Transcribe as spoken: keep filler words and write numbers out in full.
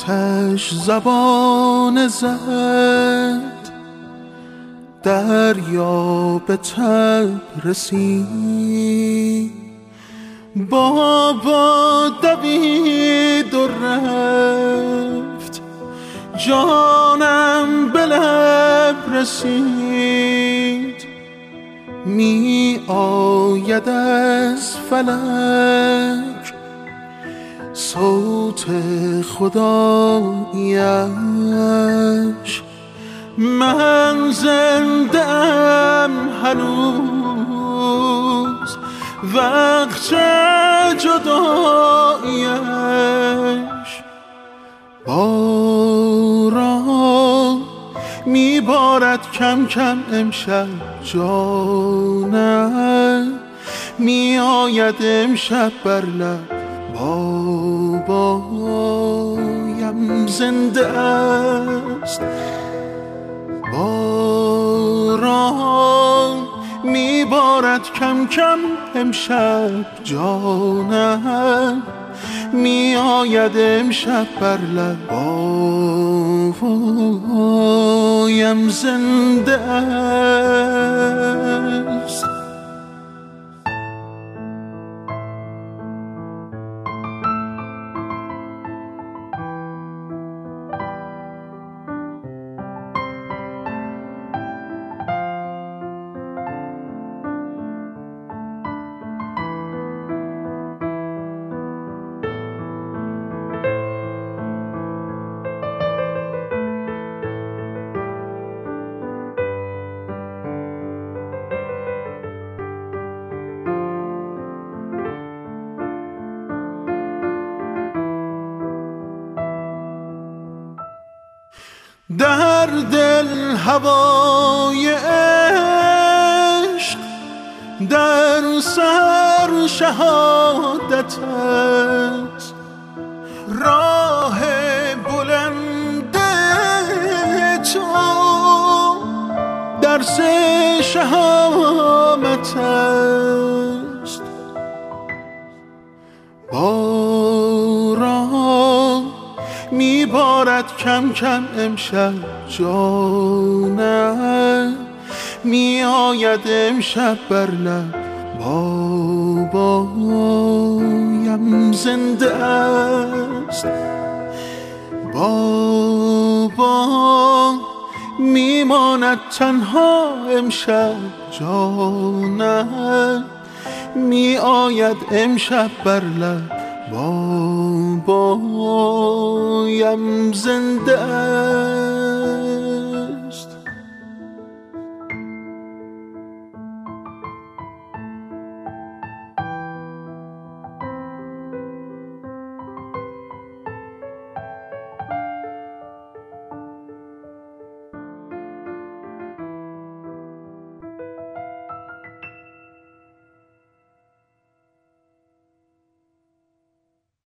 آتش زبان زد، دریا به تب رسید. بابا دوید و رفت، جانم به لب رسید. می آید از فلک صوت خداییش، من زنده ام هنوز وقت جداییش. باران میبارد کم کم امشب جانم، می آید امشب بر لب بابایم زنده است. باران میبارد کم کم امشب جانم، می آید امشب بر لب بابایم زنده است. در دل هوای عشق، در سر شهادت است. راه بلند تو درس شهامت است. باران میبارد کم کم امشب جانم، می آید امشب بر لب بابایم زنده است. بابا میماند تنها امشب جانم، می آید امشب بر لب بابایم زنده است.